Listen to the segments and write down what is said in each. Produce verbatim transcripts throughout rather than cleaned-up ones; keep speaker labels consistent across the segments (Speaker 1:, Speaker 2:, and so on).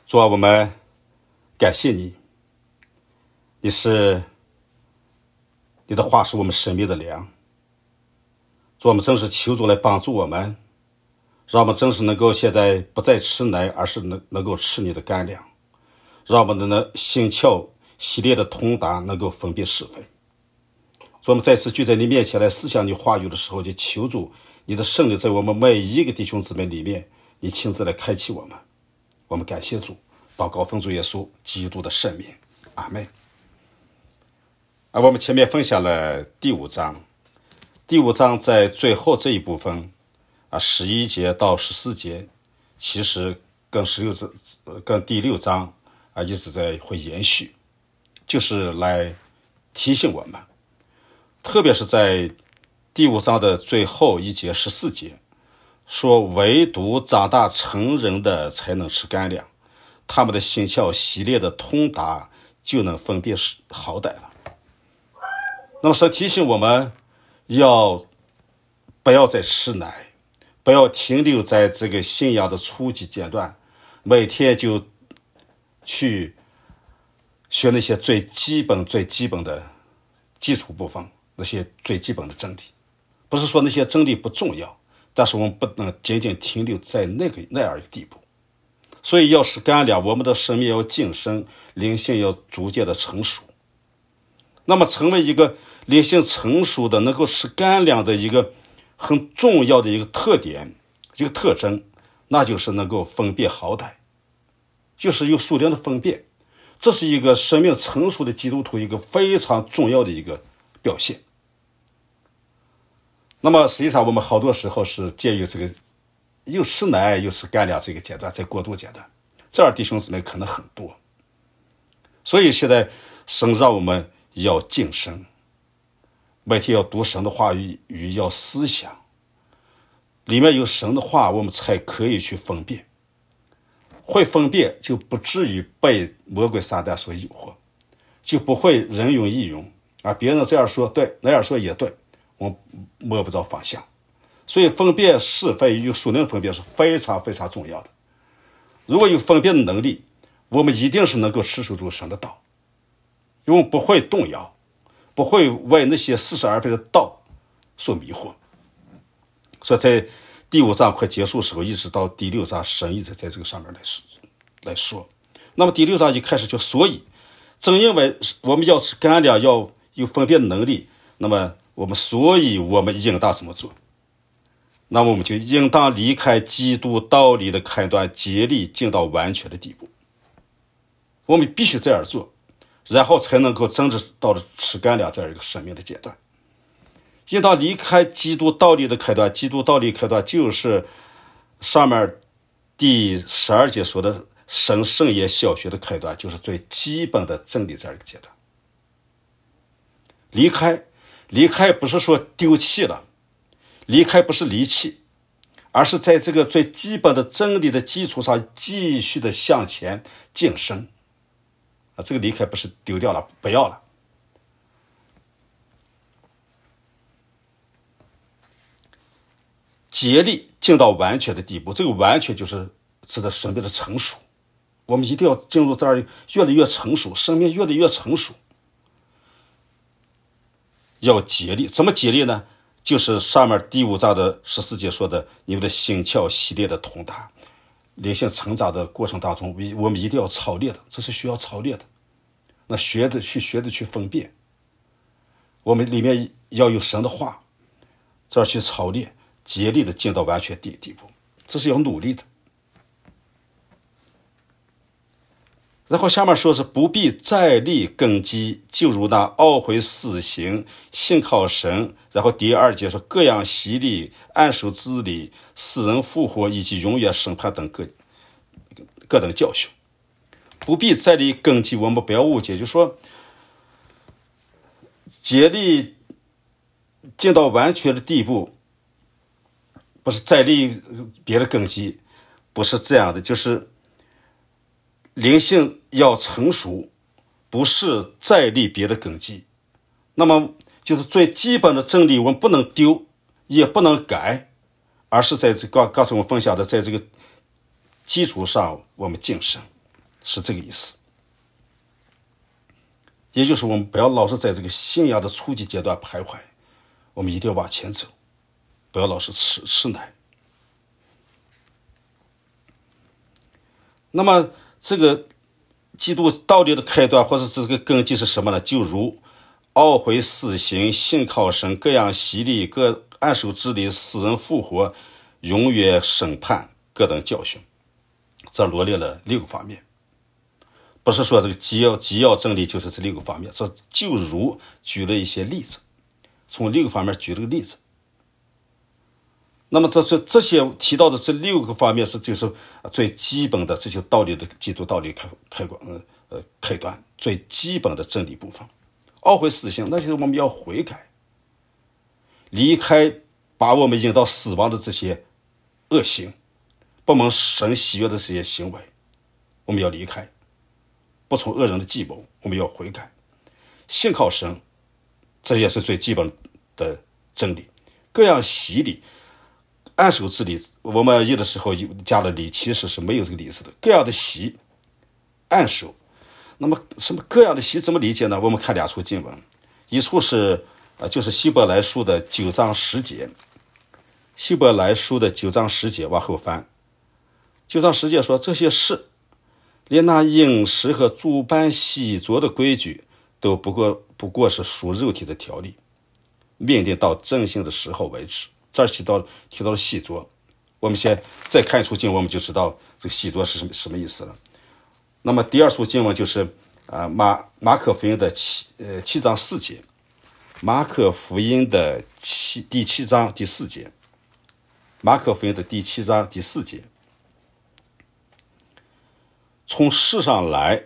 Speaker 1: 主啊，我们感谢你，你是你的话是我们生命的粮。主，我们真是求主来帮助我们，让我们真是能够现在不再吃奶，而是能能够吃你的干粮，让我们的呢心窍洗练的通达，能够分辨是非。主，我们再次聚在你面前来思想你话语的时候，就求主你的圣灵在我们每一个弟兄姊妹里面，你亲自来开启我们。我们感谢主，祷告奉主耶稣基督的圣名，阿们。而我们前面分享了第五章，第五章在最后这一部分啊，十一节到十四节，其实跟十六章、跟第六章啊一直在会延续，就是来提醒我们，特别是在第五章的最后一节十四节，说唯独长大成人的才能吃干粮，他们的心窍洗练的通达，就能分辨好歹了。那么是提醒我们要不要再吃奶，不要停留在这个信仰的初级阶段，每天就去学那些最基本最基本的基础部分，那些最基本的真理。不是说那些真理不重要，但是我们不能仅仅停留在那个那样一个地步。所以要使干粮，我们的生命要晋升，灵性要逐渐的成熟。那么成为一个灵性成熟的能够吃干粮的一个很重要的一个特点，一个特征，那就是能够分辨好歹，就是有属灵的分辨。这是一个生命成熟的基督徒一个非常重要的一个表现。那么实际上我们好多时候是介于这个又吃奶又吃干粮这个阶段，在过渡阶段，这样弟兄姊妹可能很多。所以现在神让我们要晋升，每天要读神的话语，要思想里面有神的话，我们才可以去分辨。会分辨就不至于被魔鬼撒旦所诱惑，就不会人云亦云啊，别人这样说对，那样说也对，我摸不着方向。所以分辨是非与属灵的分辨是非常非常重要的。如果有分辨的能力，我们一定是能够持守住神的道，因为我们不会动摇，不会为那些似是而非的道所迷惑。所以在第五章快结束的时候，一直到第六章，神一直在这个上面来说来说。那么第六章一开始就，所以正因为我们要吃干粮，要有分辨能力，那么我们所以我们应当怎么做？那么我们就应当离开基督道理的开端，竭力进到完全的地步。我们必须这样做，然后才能够真正到了吃干粮这样一个生命的阶段。应当离开基督道理的开端，基督道理开端就是上面第十二节说的神圣言小学的开端，就是最基本的真理这样一个阶段。离开离开不是说丢弃了，离开不是离弃，而是在这个最基本的真理的基础上继续的向前晋升啊，这个离开不是丢掉了，不要了。竭力进到完全的地步，这个完全就是指的生命的成熟。我们一定要进入这儿，越来越成熟，生命越来越成熟。要竭力，怎么竭力呢？就是上面第五章的十四节说的，你们的心窍洗练的通达。灵性成长的过程当中，我们一定要操练的，这是需要操练的。那学的去学的去分辨，我们里面要有神的话，这儿去操练。竭力的进到完全地地步，这是要努力的。然后下面说是不必再立根基，就如那懊悔死刑，信靠神。然后第二节说各样洗礼、按手之礼、死人复活以及永远审判等各各等教训。不必再立根基，我们不要误解，就是说竭力进到完全的地步，不是再立别的根基，不是这样的，就是灵性要成熟，不是再立别的根基。那么就是最基本的真理我们不能丢，也不能改，而是在这个刚才我们分享的，在这个基础上我们晋升。 是这个意思。也就是我们不要老是在这个信仰的初级阶段徘徊，我们一定要往前走，不要老是吃吃奶。那么这个基督道理的开端或者这个根基是什么呢？就如懊悔死刑、信靠神、各样洗礼、各按手治理、死人复活、永远审判、各等教训，这罗列了六个方面。不是说这个基要基要真理就是这六个方面，这就如举了一些例子，从六个方面举了个例子。那么这这这些提到的这六个方面是就是最基本的这些道理的基督道理开开关呃开端，最基本的真理部分。懊悔死刑，那就是我们要悔改，离开把我们引到死亡的这些恶行，不蒙神喜悦的这些行为，我们要离开。不从恶人的计谋，我们要悔改。信靠神，这也是最基本的真理。各样洗礼、按手治理，我们有的时候加了礼，其实是没有这个意思的。各样的洗、按手，那么什么各样的洗怎么理解呢？我们看两处经文，一处是呃，就是希伯来书的九章十节，希伯来书的九章十节往后翻，九章十节说这些事。连那饮食和诸般洗濯的规矩都不过不过是属肉体的条例，命定到正性的时候为止。这儿提到提到了洗濯，我们先再看一处经文，我们就知道这个洗濯是什么什么意思了。那么第二处经文就是啊、呃、马马可福音的七呃七章四节，马可福音的七第七章第四节，马可福音的第七章第四节。从世上来，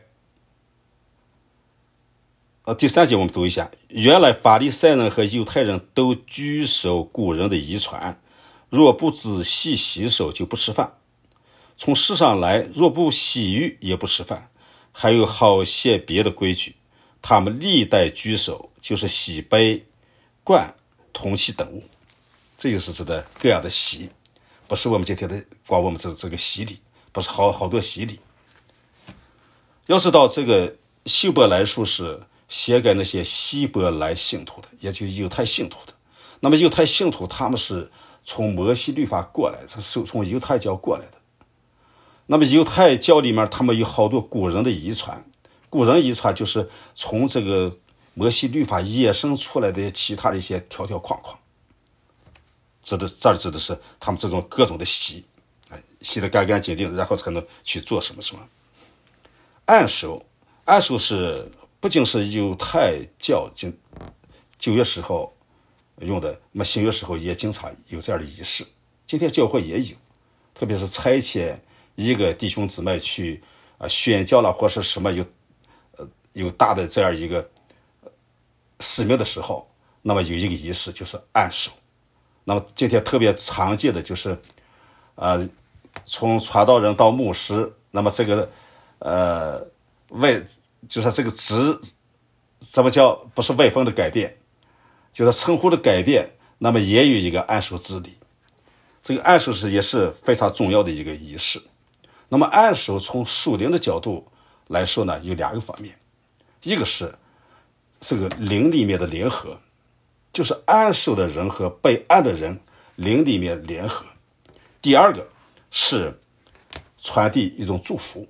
Speaker 1: 呃，第三节我们读一下。原来法利赛人和犹太人都拘守古人的遗传，若不仔细洗手就不吃饭。从世上来，若不洗浴也不吃饭。还有好些别的规矩，他们历代居守，就是洗杯、罐、铜器等物。这就是指的各样的洗，不是我们今天的光我们这这个洗礼，不是好好多洗礼。要知道这个希伯来书是写给那些希伯来信徒的，也就是犹太信徒的。那么犹太信徒他们是从摩西律法过来，是从犹太教过来的。那么犹太教里面他们有好多古人的遗传，古人遗传就是从这个摩西律法衍生出来的其他的一些条条框框，指的这指的是他们这种各种的洗，洗得干干净净，然后才能去做什么什么。按手，按手是不仅是犹太教经旧约时候用的，那么新约时候也经常有这样的仪式。今天教会也有，特别是差遣一个弟兄姊妹去啊、呃、宣教了或是什么有呃有大的这样一个、呃、使命的时候，那么有一个仪式就是按手。那么今天特别常见的就是呃从传道人到牧师，那么这个呃，位就是这个职，怎么叫不是位分的改变，就是称呼的改变，那么也有一个按手之礼。这个按手是也是非常重要的一个仪式。那么按手从属灵的角度来说呢，有两个方面，一个是这个灵里面的联合，就是按手的人和被按的人灵里面联合；第二个是传递一种祝福。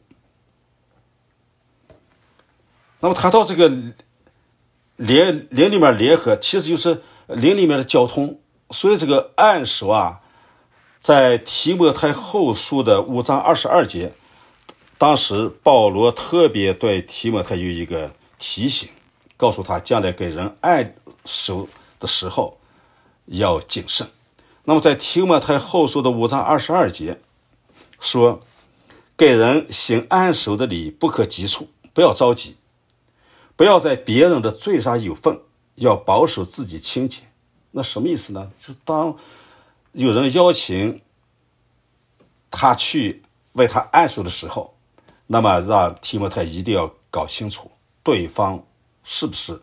Speaker 1: 那么谈到这个灵灵里面联合，其实就是灵里面的交通。所以这个按手啊，在提摩太后书的五章二十二节，当时保罗特别对提摩太有一个提醒，告诉他将来给人按手的时候要谨慎。那么在提摩太后书的五章二十二节说，给人行按手的礼不可急促，不要着急，不要在别人的罪上有份，要保守自己清洁。那什么意思呢？就当有人邀请他去为他按手的时候，那么让提摩太一定要搞清楚对方是不是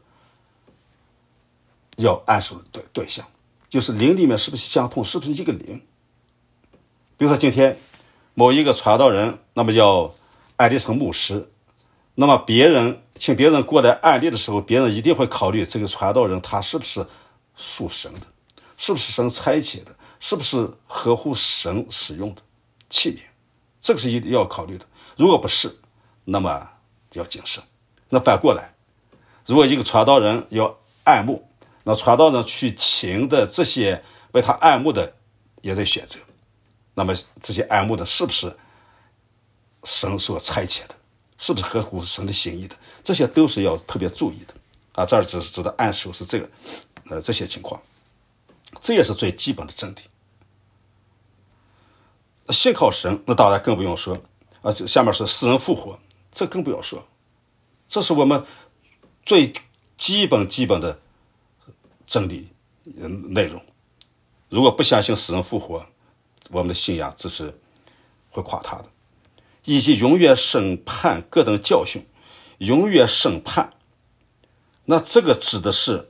Speaker 1: 要按手的对对象，就是灵里面是不是相通，是不是一个灵。比如说今天某一个传道人，那么要安利成牧师，那么别人请别人过来安利的时候，别人一定会考虑这个传道人他是不是属神的，是不是神差遣的，是不是合乎神使用的器皿，这个是一定要考虑的。如果不是，那么要谨慎。那反过来，如果一个传道人要爱慕，那传道人去请的这些为他爱慕的也在选择，那么这些爱慕的是不是神所差遣的，是不是合乎神的心意的，这些都是要特别注意的啊。这儿只是指的按手是这个呃这些情况，这也是最基本的真理。信靠神，那当然更不用说啊。下面是死人复活，这更不要说，这是我们最基本基本的真理内容。如果不相信死人复活，我们的信仰只是会垮塌的。以及永远审判各等教训，永远审判，那这个指的是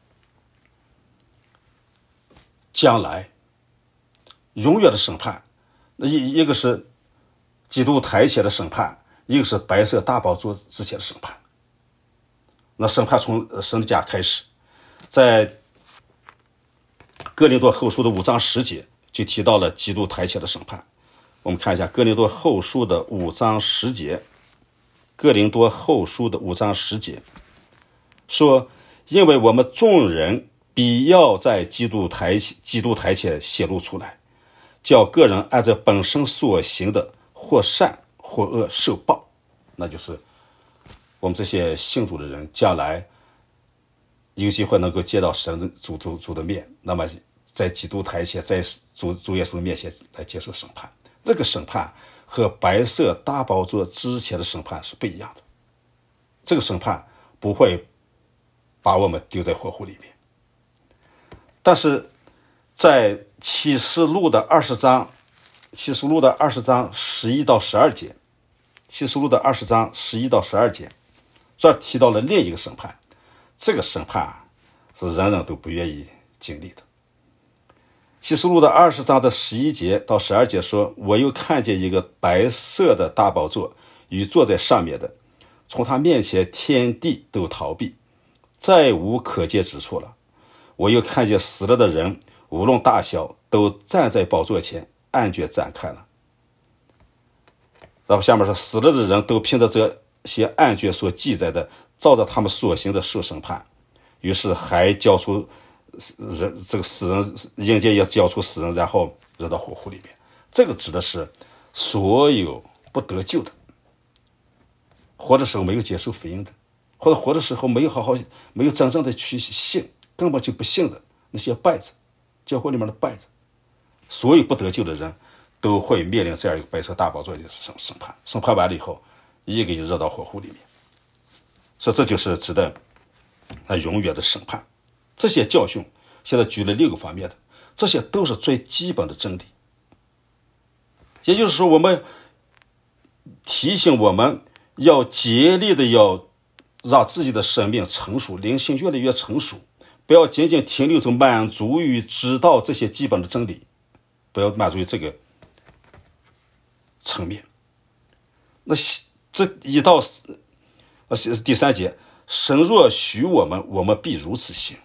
Speaker 1: 将来永远的审判。那一一个是基督台前的审判，一个是白色大宝座之前的审判。那审判从神的家开始，在哥林多后书的五章十节就提到了基督台前的审判。我们看一下哥林多后书的五章十节，哥林多后书的五章十节说，因为我们众人必要在基督台基督台前显露出来，叫个人按照本身所行的或善或恶受报。那就是我们这些信主的人将来有机会能够见到神的主主主的面，那么在基督台前，在主主耶稣的面前来接受审判。这个审判和白色大宝座之前的审判是不一样的，这个审判不会把我们丢在火湖里面。但是在启示录的二十章，启示录的二十章十一到十二节，启示录的二十章十一到十二节，这提到了另一个审判，这个审判是人人都不愿意经历的。启示录的二十章的十一节到十二节说，我又看见一个白色的大宝座与坐在上面的，从他面前天地都逃避，再无可见之处了。我又看见死了的人无论大小都站在宝座前，案卷展开了。然后下面是死了的人都凭着这些案卷所记载的，照着他们所行的受审判。于是还交出人这个死人，阴间也交出死人，然后扔到火湖里面。这个指的是所有不得救的，活的时候没有接受福音的，或者活的时候没有好好没有真正的去信，根本就不信的那些败子，教会里面的败子，所有不得救的人都会面临这样一个白色大宝座的审判。审判完了以后，一个一个扔到火湖里面。所以这就是指的那永远的审判。这些教训现在举了六个方面的，这些都是最基本的真理。也就是说，我们提醒我们要竭力的要让自己的生命成熟，灵性越来越成熟，不要仅仅停留在满足于知道这些基本的真理，不要满足于这个层面。那这一到呃第三节，神若许我们，我们必如此行。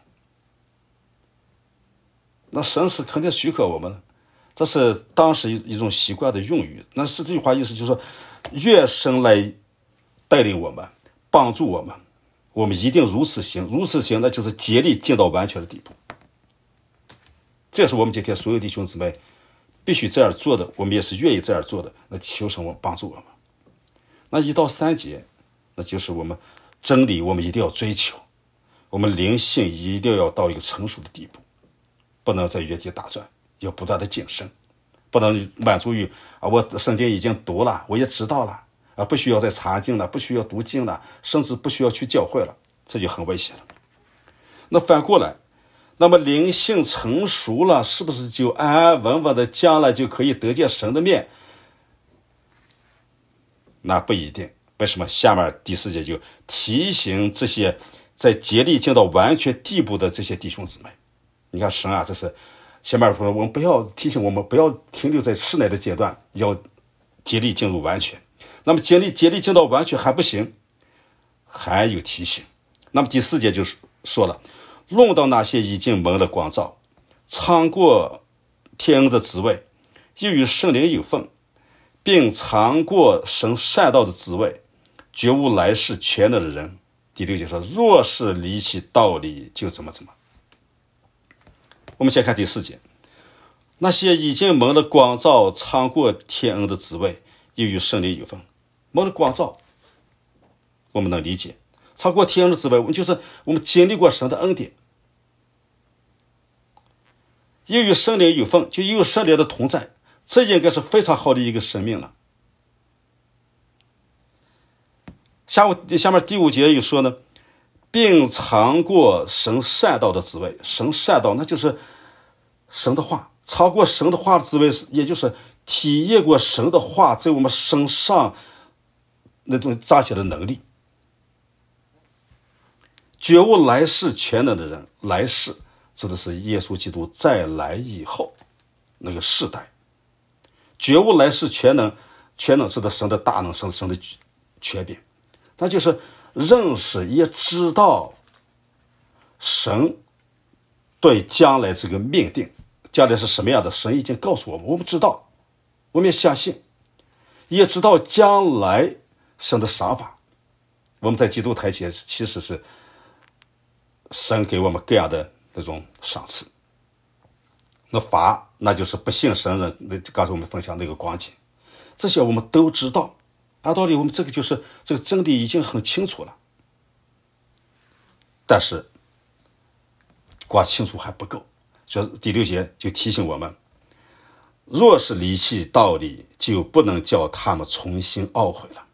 Speaker 1: 那神是肯定许可我们的，这是当时一种习惯的用语。那是这句话意思就是说，愿神来带领我们，帮助我们，我们一定如此行。如此行，那就是竭力进到完全的地步。这是我们今天所有弟兄姊妹必须这样做的，我们也是愿意这样做的。那求神我帮助我们。那一到三节，那就是我们真理，我们一定要追求，我们灵性一定要到一个成熟的地步，不能在原地打转，要不断的晋升，不能满足于啊，我圣经已经读了，我也知道了啊，不需要再查经了，不需要读经了，甚至不需要去教会了，这就很危险了。那反过来，那么灵性成熟了，是不是就安安稳稳的将来就可以得见神的面？那不一定。为什么？下面第四节就提醒这些在竭力进到完全地步的这些弟兄姊妹。你看神啊，这是前面说我们不要提醒我们不要停留在世内的阶段，要竭力进入完全。 那么竭力竭力尽到完全还不行，还有提醒。那么第四节就是说了，论到那些已经蒙了光照，尝过天恩的滋味，又与圣灵有份，并尝过神善道的滋味，觉悟来世全能的人。第六节说，若是离弃道理，就怎么怎么。我们先看第四节，那些已经蒙了光照，尝过天恩的滋味，又与圣灵有份。蒙了光照我们能理解，尝过天恩的滋味，我们就是我们经历过神的恩典，又与圣灵有份，就有圣灵的同在，这应该是非常好的一个生命了。下午下面第五节又说呢，并尝过神善道的滋味。神善道那就是神的话，尝过神的话的滋味，也就是体验过神的话在我们身上那种彰显的能力。觉悟来世全能的人，来世指的是耶稣基督再来以后那个世代。觉悟来世全能，全能指的神的大能，神神的权柄，那就是认识也知道神对将来这个命定，将来是什么样的，神已经告诉我们，我们知道，我们也相信，也知道将来神的赏罚。我们在基督台前其实是神给我们各样的那种赏赐，那罚那就是不信神人，刚才我们分享那个光景，这些我们都知道。按道理我们这个就是这个真理已经很清楚了，但是光清楚还不够。所以第六节就提醒我们，若是离弃道理，就不能叫他们重新懊悔了。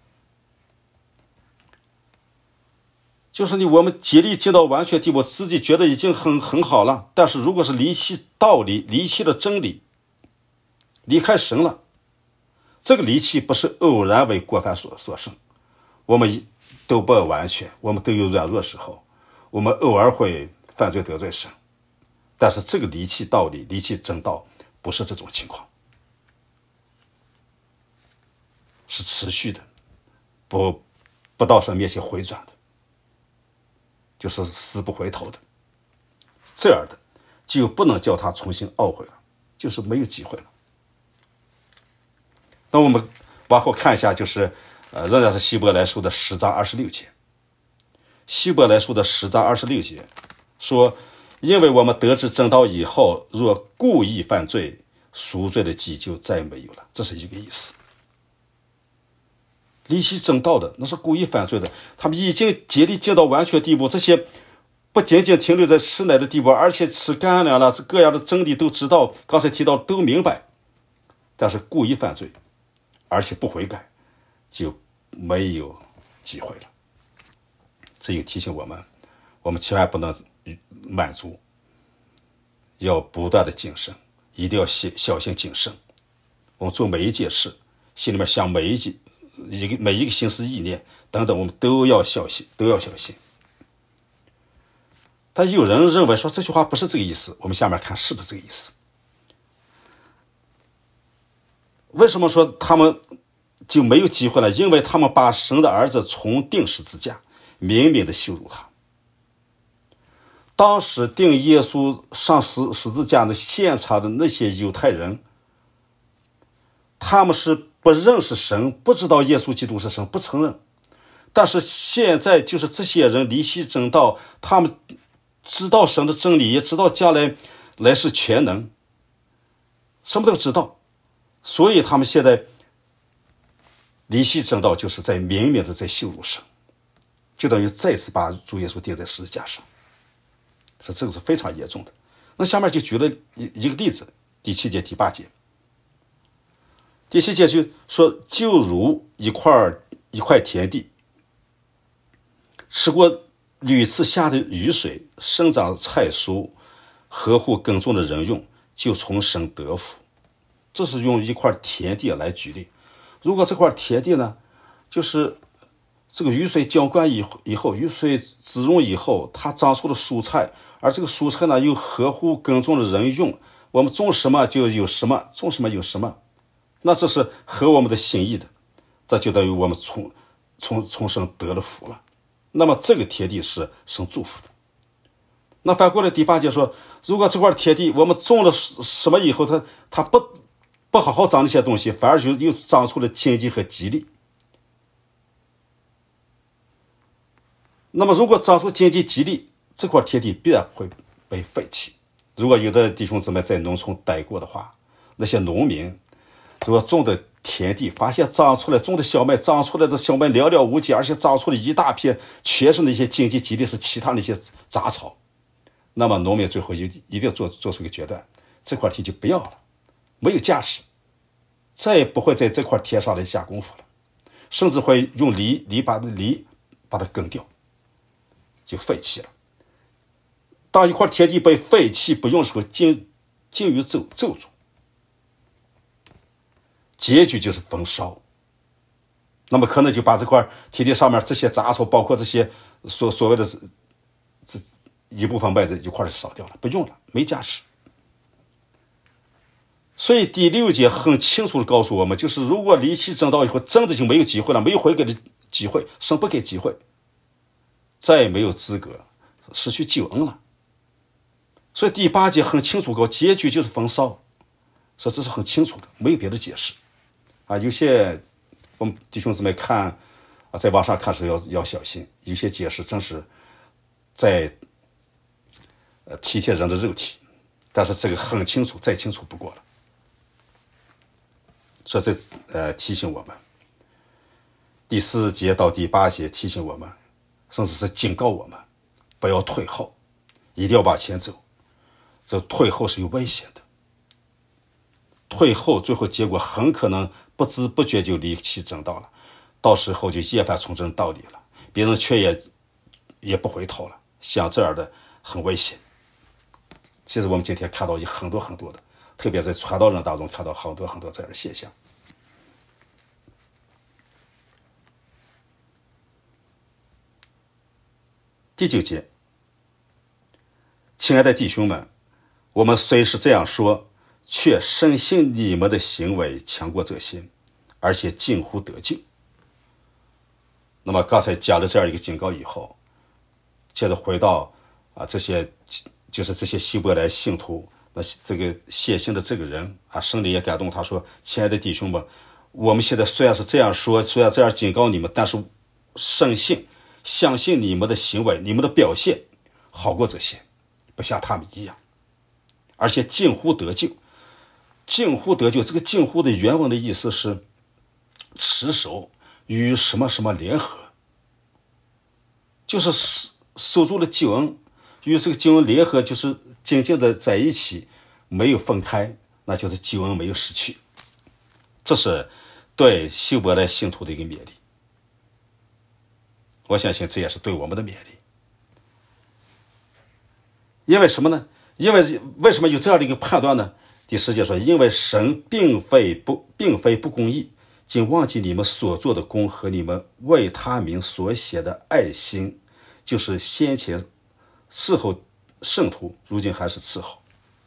Speaker 1: 就是你我们竭力尽到完全地步，自己觉得已经很很好了，但是如果是离弃道理，离弃了真理，离开神了，这个离弃不是偶然为过犯所所生，我们都不完全，我们都有软弱时候，我们偶尔会犯罪得罪神，但是这个离弃道理，离弃真道，不是这种情况，是持续的，不不到神面前回转的，就是死不回头的，这样的就不能叫他重新懊悔了，就是没有机会了。那我们往后看一下，就是呃，仍然是希伯来书的十章二十六节。希伯来书的十章二十六节说，因为我们得知真道以后，若故意犯罪，赎罪的祭就再没有了。这是一个意思。离弃真道的，那是故意犯罪的，他们已经竭力尽到完全地步，这些不仅仅停留在吃奶的地步，而且吃干粮了，各样的真理都知道，刚才提到都明白，但是故意犯罪而且不悔改，就没有机会了。这又提醒我们，我们千万不能满足，要不断的谨慎，一定要小心谨慎。我们做每一件事，心里面想每一件一个每一个心思意念等等，我们都要小心，都要小心。但有人认为说这句话不是这个意思，我们下面看是不是这个意思。为什么说他们就没有机会了？因为他们把神的儿子重钉十字架，明明的羞辱他。当时钉耶稣上十十字架的现场的那些犹太人，他们是不认识神，不知道耶稣基督是神，不承认。但是现在就是这些人离弃真道，他们知道神的真理，也知道将来来世全能，什么都知道，所以他们现在离弃真道，就是在明明的在羞辱神，就等于再次把主耶稣钉在十字架上，说这个是非常严重的。那下面就举了一个例子，第七节第八节。第七节就说，就如一块一块田地，吃过屡次下的雨水，生长菜蔬，合乎耕种的人用，就从神得福。这是用一块田地来举例。如果这块田地呢，就是这个雨水浇灌以后，以后雨水滋润以后，它长出了蔬菜，而这个蔬菜呢又合乎耕种的人用，我们种什么就有什么，种什么有什么，那这是合我们的心意的。 这就等于我们从从从神得了福了。那么这个田地是神祝福的。那反过来第八节说，如果这块田地我们种了什么以后，它它不不好好长那些东西，反而就又长出了荆棘和棘藜。那么如果长出荆棘棘藜，这块田地必然会被废弃。如果有的弟兄姊妹在农村待过的话，那些农民如果种的田地发现长出来，种的小麦长出来的小麦寥寥无几，而且长出了一大片全是那些荆棘棘藜，是其他那些杂草，那么农民最后就一定做做出一个决断，这块地就不要了，没有价值，再也不会在这块田上来下功夫了，甚至会用犁犁把犁把它耕掉，就废弃了。当一块田地被废弃不用的时候，进进于咒咒诅，结局就是焚烧。那么可能就把这块田地上面这些杂草，包括这些所所谓的这一部分麦子一块就烧掉了，不用了，没价值。所以第六节很清楚的告诉我们，就是如果离弃正道以后，真的就没有机会了，没有悔改的机会，神不给机会，再也没有资格，失去救恩了。所以第八节很清楚告，结局就是焚烧，所以这是很清楚的，没有别的解释啊。有些我们弟兄姊妹看啊，在网上看时候要要小心，有些解释真是在呃体贴人的肉体，但是这个很清楚，再清楚不过了。所以这呃提醒我们，第四节到第八节提醒我们，甚至是警告我们，不要退后，一定要往前走。这退后是有危险的，退后最后结果很可能不知不觉就离弃正道了，到时候就厌烦从真道理了，别人却也也不回头了，像这样的很危险。其实我们今天看到有很多很多的，特别在传道人当中看到很多很多这样的现象。第九节，亲爱的弟兄们，我们虽是这样说，却深信你们的行为强过这些，而且近乎得救。那么刚才讲了这样一个警告以后，接着回到啊这些就是这些希伯来信徒，那这个写信的这个人啊，圣灵也感动他说：“亲爱的弟兄们，我们现在虽然是这样说，虽然这样警告你们，但是深信、相信你们的行为、你们的表现好过这些，不像他们一样。”而且近乎得救，近乎得救，这个近乎的原文的意思是持守与什么什么联合，就是守住了救恩，与这个救恩联合，就是紧紧的在一起，没有分开，那就是救恩没有失去。这是对希伯来信徒的一个勉励，我相信这也是对我们的勉励。因为什么呢？因为为什么有这样的一个判断呢？第十节说，因为神并非不并非不公义，竟忘记你们所做的功和你们为他名所写的爱心，就是先前伺候圣徒，如今还是伺候。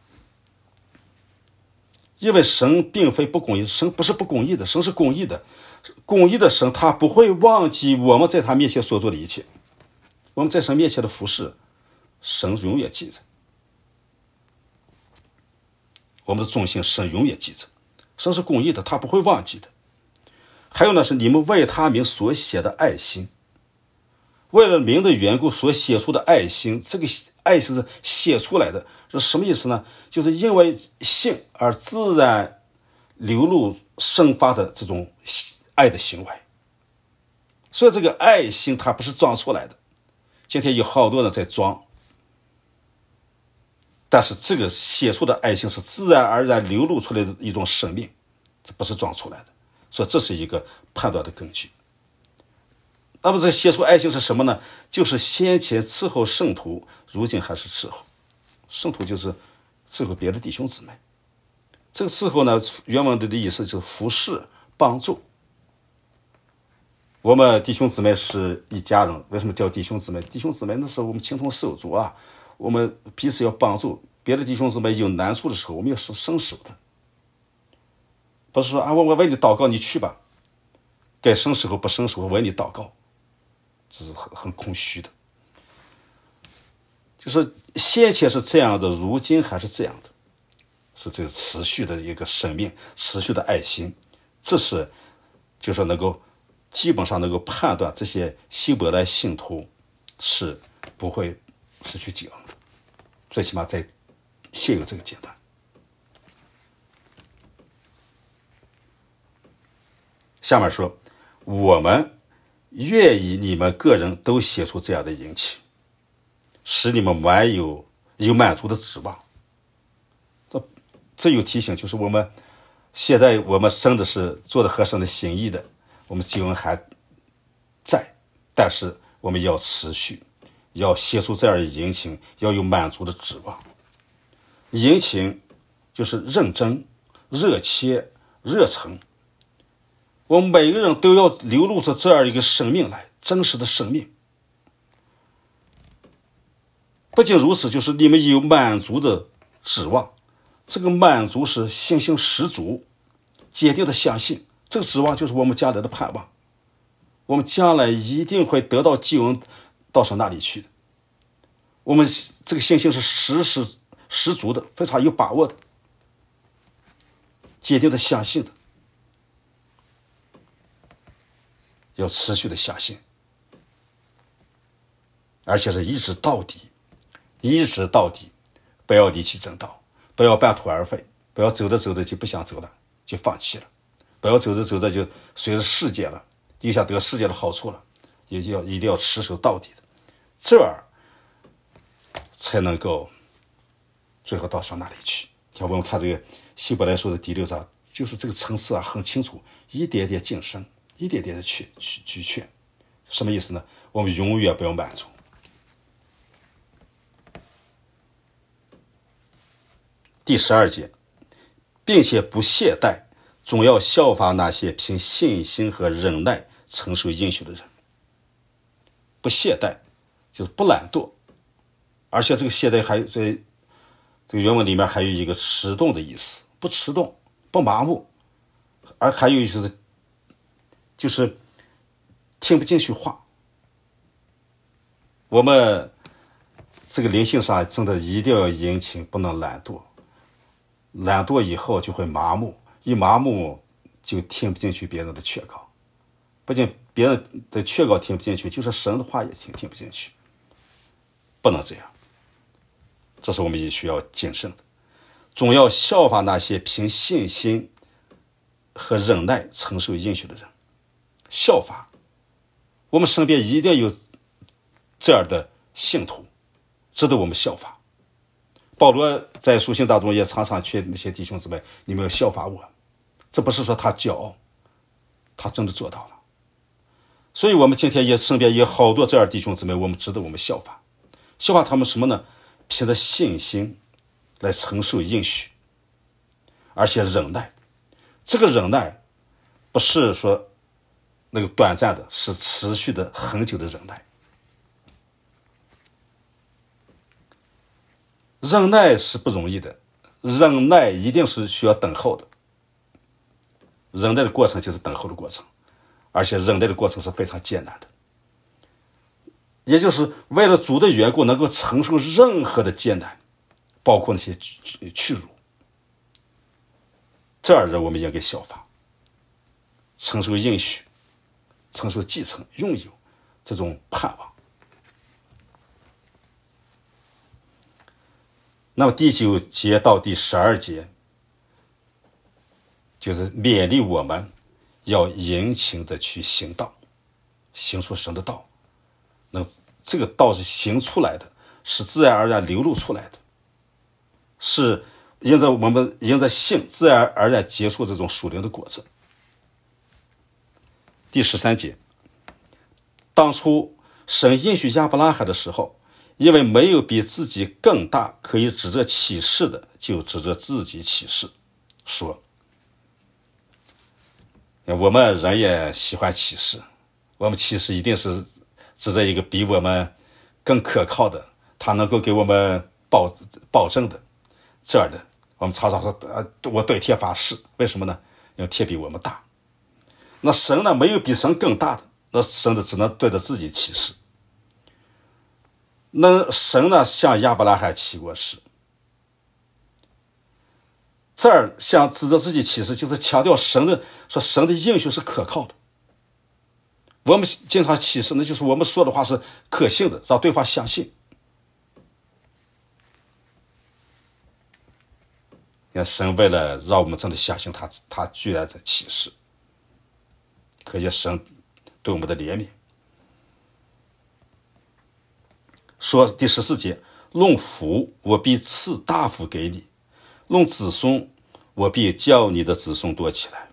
Speaker 1: 因为神并非不公义，神不是不公义的，神是公义的，公义的神他不会忘记我们在他面前所做的一切，我们在神面前的服事，神永远记着。我们的忠心，神永远记着，神是公义的，他不会忘记的。还有呢，是你们为他名所写的爱心，为了名的缘故所写出的爱心，这个爱心是写出来的，是什么意思呢？就是因为信而自然流露生发的这种爱的行为。所以这个爱心它不是装出来的，今天有好多人在装，但是这个写出的爱心是自然而然流露出来的一种生命，这不是装出来的，所以这是一个判断的根据。那么这写出爱心是什么呢？就是先前伺候圣徒，如今还是伺候圣徒，就是伺候别的弟兄姊妹。这个伺候呢，原文的意思就是服侍、帮助。我们弟兄姊妹是一家人，为什么叫弟兄姊妹？弟兄姊妹那时候我们情同手足啊，我们彼此要帮助，别的弟兄姊妹有难处的时候，我们要伸手的，不是说啊，我我为你祷告，你去吧。 该生时候不生时候为你祷告，这是很很空虚的。就是先前是这样的，如今还是这样的，是这个持续的一个生命，持续的爱心，这是就是能够基本上能够判断这些希伯来信徒是不会失去救恩的，最起码在现有这个阶段。下面说，我们愿意你们个人都写出这样的殷勤，使你们满有有满足的指望。这这有提醒，就是我们现在我们生的是做的合神的心意的，我们救恩还在，但是我们要持续，要写出这样的殷勤，要有满足的指望。殷勤就是认真、热切、热诚。我们每个人都要流露出这样一个生命来，真实的生命。不仅如此，就是你们有满足的指望，这个满足是信心十足，坚定的相信，这个指望就是我们将来的盼望，我们将来一定会得到救恩，到上那里去的。我们这个信心是实实十足的，非常有把握的，坚定的相信的，要持续的相信，而且是一直到底，一直到底，不要离弃正道，不要半途而废，不要走着走着就不想走了，就放弃了，不要走着走着就随着世界了，又想得世界的好处了，也要一定要持守到底的，这儿才能够最后到上哪里去。像我们看这个希伯来书的第六章，就是这个层次啊很清楚，一点点晋升，一点点的去去去劝，什么意思呢？我们永远不要满足。第十二节，并且不懈怠，总要效法那些凭信心和忍耐承受应许的人。不懈怠就是不懒惰，而且这个懈怠还在这个原文里面还有一个迟钝的意思，不迟钝，不麻木，而还有就是就是听不进去话。我们这个灵性上真的一定要殷勤，不能懒惰。懒惰以后就会麻木，一麻木就听不进去别人的劝告，不仅别人的劝告听不进去，就是神的话也听听不进去，不能这样。这是我们也需要谨慎的，总要效法那些凭信心和忍耐承受应许的人。效法，我们身边一定有这样的信徒，值得我们效法。保罗在书信当中也常常劝那些弟兄姊妹，你们要效法我。这不是说他骄傲，他真的做到了。所以我们今天也身边有好多这样的弟兄姊妹，我们值得我们效法。效法他们什么呢？凭着信心来承受应许，而且忍耐。这个忍耐不是说那个短暂的，是持续的很久的忍耐。忍耐是不容易的，忍耐一定是需要等候的。忍耐的过程就是等候的过程，而且忍耐的过程是非常艰难的。也就是为了主的缘故，能够承受任何的艰难，包括那些屈辱。这样人我们应该效法，承受应许，承受继承，拥有这种盼望。那么第九节到第十二节，就是勉励我们要殷勤的去行道，行出神的道。那这个道是行出来的，是自然而然流露出来的，是因着我们因着信自然而然结出这种属灵的果子。第十三节，当初神应许亚伯拉罕的时候，因为没有比自己更大可以指着启示的，就指着自己启示说，我们人也喜欢启示，我们启示一定是指着一个比我们更可靠的，他能够给我们保保证的，这样的。我们常常说，呃，我对天发誓，为什么呢？因为天比我们大。 那神呢，没有比神更大的，那神的只能对着自己起誓。那神呢，向亚伯拉罕起过誓，这儿向指着自己起誓，就是强调神的说神的应许是可靠的。我们经常起誓，那就是我们说的话是可信的，让对方相信。那神为了让我们真的相信他，他居然在起誓，可见神对我们的怜悯。说第十四节，论福我必赐大福给你，论子孙我必叫你的子孙多起来。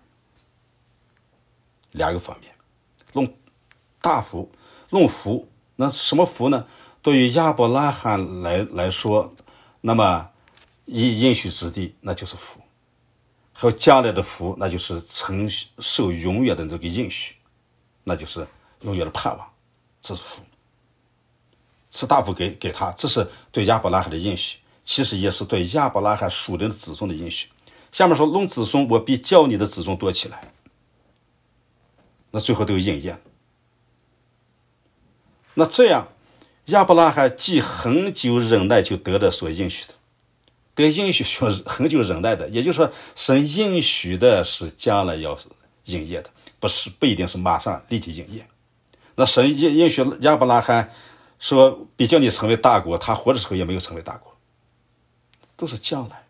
Speaker 1: 两个方面，论大福，论福，那什么福呢？对于亚伯拉罕来来说，那么应应许之地那就是福，还有将来的福，那就是承受永远的这个应许，那就是永远的盼望，这是福。赐大福给给他，这是对亚伯拉罕的应许，其实也是对亚伯拉罕属灵的子孙的应许。下面说，论子孙我必叫你的子孙多起来，那最后都有应验。那这样亚伯拉罕既很久忍耐，就得了所应许的，得应许需要很久忍耐的，也就是说神应许的是将来要应验的，不是不一定是马上立即应验。那神应许亚伯拉罕说必叫你成为大国，他活的时候也没有成为大国，都是将来。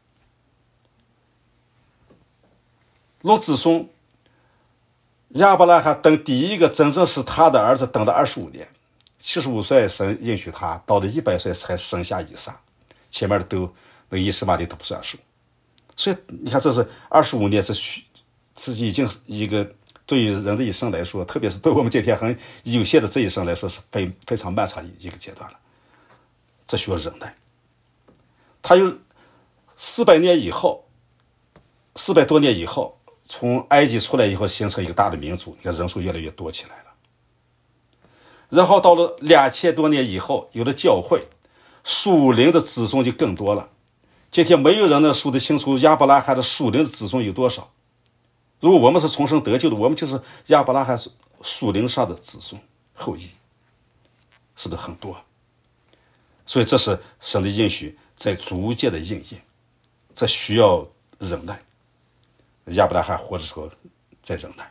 Speaker 1: 论子孙，亚伯拉罕等第一个真正是他的儿子等了二十五年，七十五岁神应许他，到了一百岁才生下以撒，前面的都那以实玛利都不算数。所以你看，这是二十五年，是是已经一个对于人的一生来说，特别是对我们今天很有限的这一生来说，是非非常漫长的一个阶段了。这需要忍耐。他有四百年以后，四百多年以后，从埃及出来以后，形成一个大的民族，你看人数越来越多起来了。然后到了两千多年以后，有了教会，属灵的子孙就更多了。今天没有人能数得清楚亚伯拉罕的属灵的子孙有多少。如果我们是重生得救的，我们就是亚伯拉罕属灵上的子孙后裔，是不是很多？所以这是神的应许在逐渐的应验，这需要忍耐。亚伯拉罕活的时候在忍耐，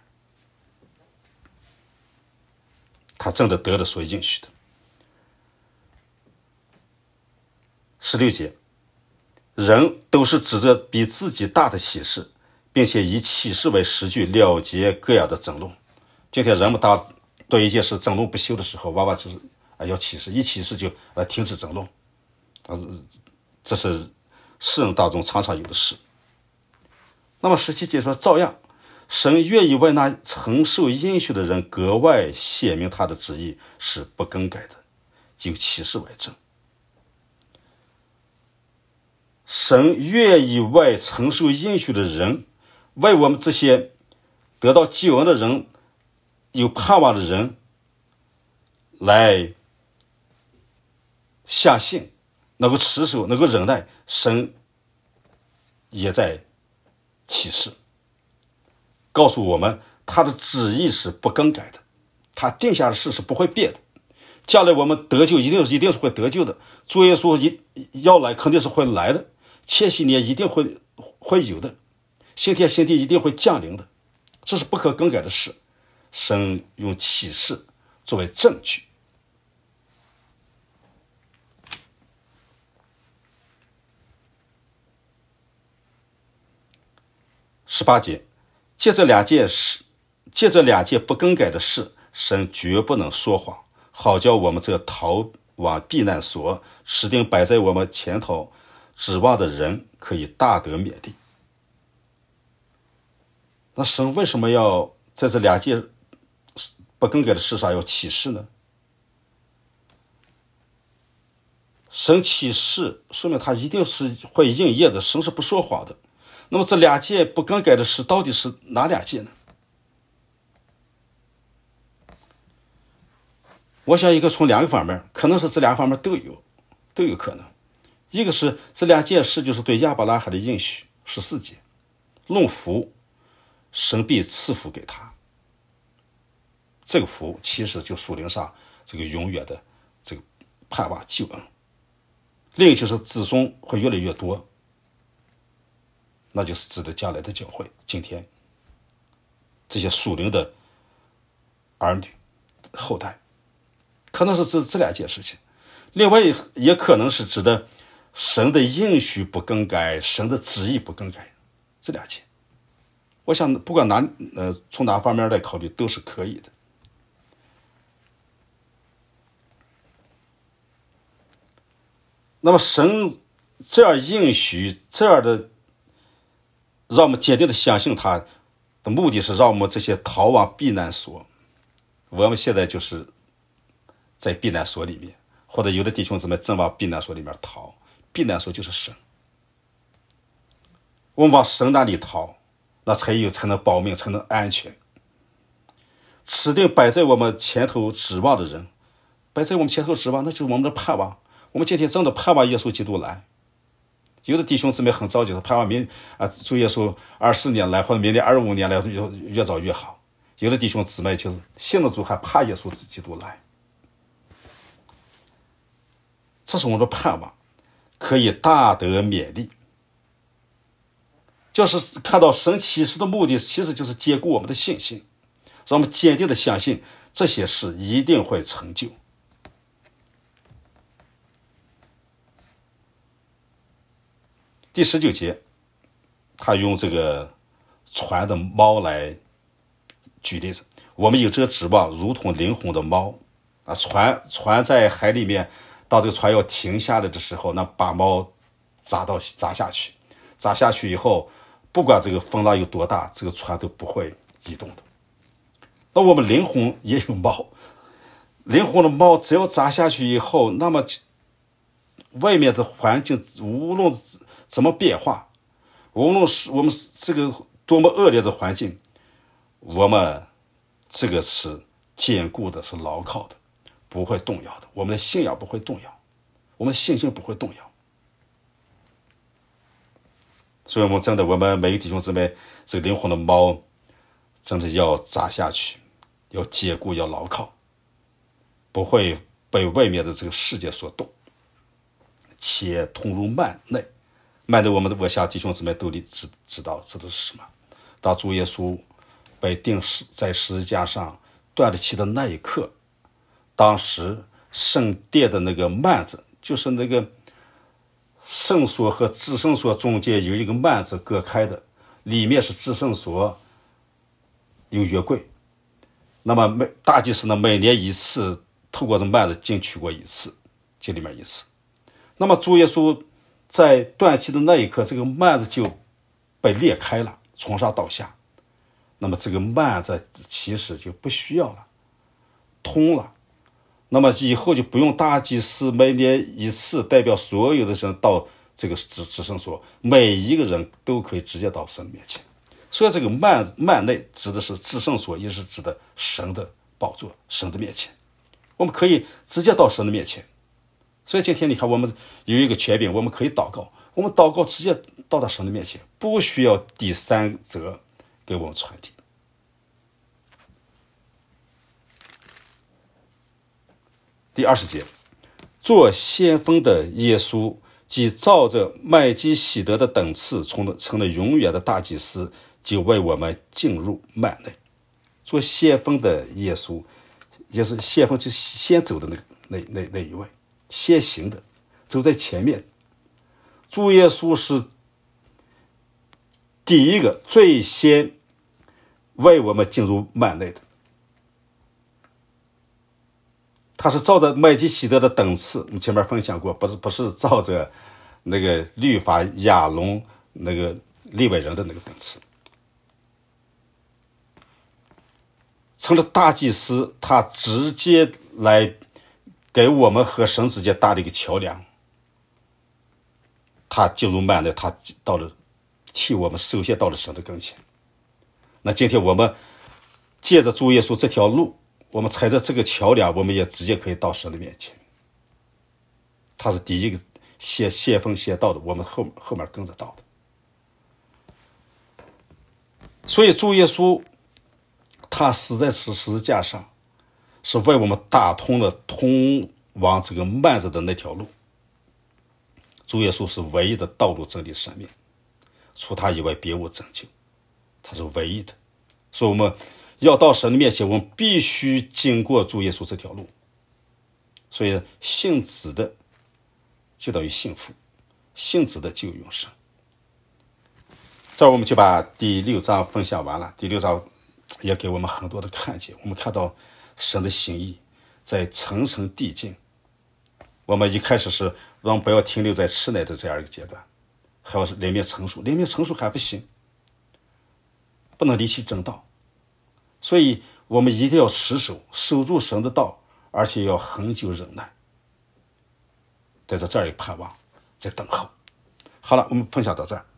Speaker 1: 他真的得了所应许的。十六节，人都是指着比自己大的启示，并且以启示为实据了结各样的争论。今天人们当对一件事争论不休的时候，往往就是啊要启示，一启示就呃停止争论，啊，这是世人当中常常有的事。那么十七节说，照样神愿意为那曾受应许的人格外显明他的旨意是不更改的，就启示为证。神愿意为曾受应许的人，为我们这些得到救恩的人，有盼望的人来相信，能够持守，能够忍耐，神也在启示告诉我们他的旨意是不更改的，他定下的事是不会变的。将来我们得救一定一定是会得救的，主耶稣一要来肯定是会来的，千禧年一定会会有的，新天新地一定会降临的，这是不可更改的事。神用启示作为证据。十八节，借这两件事，借这两件不更改的事，神绝不能说谎，好叫我们这逃往避难所，使定摆在我们前头指望的人可以大得勉励。那神为什么要在这两件不更改的事上要启示呢？神启示说明他一定是会应验的，神是不说谎的。那么这两件不更改的事到底是哪两件呢？我想一个从两个方面，可能是这两个方面都有都有可能。一个是这两件事就是对亚伯拉罕的应许，十四节，论福，神必赐福给他。 这个福其实就属灵上这个永远的这个盼望救恩。另一个就是子孙会越来越多，那就是指的将来的教会，今天这些属灵的儿女后代，可能是指这两件事情。另外也可能是指的神的应许不更改，神的旨意不更改，这两件。我想不管哪呃从哪方面来考虑都是可以的。那么神这样应许，这样的让我们坚定的相信他的目的是让我们这些逃往避难所。我们现在就是在避难所里面，或者有的弟兄姊妹正往避难所里面逃，避难所就是神，我们往神那里逃，那才有才能保命，才能安全。指定摆在我们前头指望的人，摆在我们前头指望，那就是我们的盼望。我们今天真的盼望耶稣基督来。有的弟兄姊妹很着急，盼望明啊主耶稣二十年来，或者明年二十五年来，越越早越好。有的弟兄姊妹就是信了主还怕耶稣基督来，这是我们的盼望，可以大得勉励。就是看到神启示的目的，其实就是坚固我们的信心，让我们坚定的相信这些事一定会成就。第十九节，他用这个船的猫来举例子。我们有这个指望，如同灵魂的猫啊，船船在海里面，到这个船要停下来的时候，那把猫砸到砸下去，砸下去以后，不管这个风浪有多大，这个船都不会移动的。那我们灵魂也有猫，灵魂的猫只要砸下去以后，那么外面的环境无论怎么变化，无论是我们这个多么恶劣的环境，我们这个是坚固的，是牢靠的，不会动摇的。我们的信仰不会动摇，我们的信心不会动摇。所以我们真的，我们每个弟兄姊妹，这个灵魂的锚真的要扎下去，要坚固，要牢靠，不会被外面的这个世界所动，且通入幔内。幔内我们的我想弟兄姊妹都知知道知道是什么。当主耶稣被钉在十字架上断了气的那一刻，当时圣殿的那个幔子，就是那个圣所和至圣所中间有一个幔子隔开的，里面是至圣所，有约柜。那么每大祭司呢，每年一次透过这幔子进去过一次，进里面一次。那么主耶稣在断气的那一刻，这个幔子就被裂开了，从上到下。那么这个幔子其实就不需要了，通了。那么以后就不用大祭司每年一次代表所有的人到这个至至圣所，每一个人都可以直接到神面前。所以这个幔幔内指的是至圣所，也是指的神的宝座，神的面前，我们可以直接到神的面前。所以今天你看，我们有一个权柄，我们可以祷告，我们祷告直接到达神的面前，不需要第三者给我们传递。第二十节，做先锋的耶稣，即照着麦基洗德的等次，成了成了永远的大祭司，就为我们进入幔内。做先锋的耶稣，也是先锋，就是先走的那那那那一位，先行的，走在前面。主耶稣是第一个最先为我们进入幔内的。他是照着麦基洗德的等次，我们前面分享过，不是不是照着那个律法亚伦那个利未人的那个等次。成了大祭司，他直接来给我们和神之间搭了一个桥梁。他进入幔内，他到了替我们首先到了神的跟前。那今天我们借着主耶稣这条路，我们踩着这个桥梁，我们也直接可以到神的面前。他是第一个先先锋先到的，我们后后面跟着到的。所以主耶稣他死在十字架上， 是为我们打通了通往这个幔子的那条路。主耶稣是唯一的道路、真理、生命，除他以外别无拯救，他是唯一的。所以我们要到神的面前，我们必须经过主耶稣这条路。所以信子的就等于幸福，信子的就有永生。这儿我们就把第六章分享完了。第六章也给我们很多的看见，我们看到神的心意在层层递进。我们一开始是让我们不要停留在吃奶的这样一个阶段，还要是灵命成熟，灵命成熟还不行，不能离弃正道。所以我们一定要持守，守住神的道，而且要恒久忍耐，带着这儿一盼望，在等候。好了，我们分享到这儿。